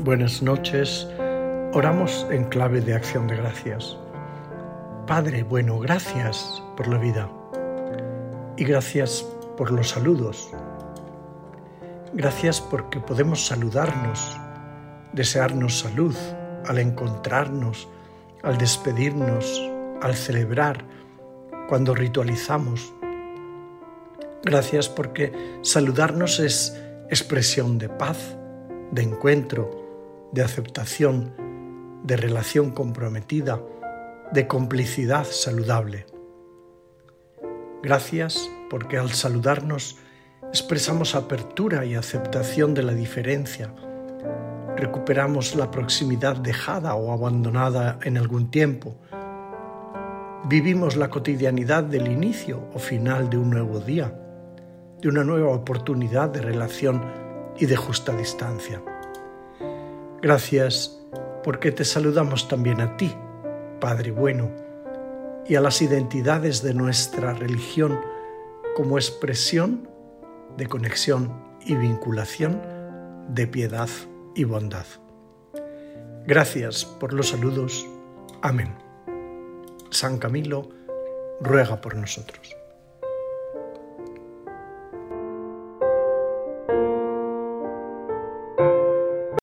Buenas noches. Oramos en clave de acción de gracias. Padre bueno, gracias por la vida y gracias por los saludos. Gracias porque podemos saludarnos, desearnos salud al encontrarnos, al despedirnos, al celebrar, cuando ritualizamos. Gracias porque saludarnos es expresión de paz, de encuentro, de aceptación, de relación comprometida, de complicidad saludable. Gracias porque al saludarnos expresamos apertura y aceptación de la diferencia. Recuperamos la proximidad dejada o abandonada en algún tiempo. Vivimos la cotidianidad del inicio o final de un nuevo día, de una nueva oportunidad de relación y de justa distancia. Gracias porque te saludamos también a ti, Padre bueno, y a las identidades de nuestra religión como expresión de conexión y vinculación, de piedad y bondad. Gracias por los saludos. Amén. San Camilo ruega por nosotros.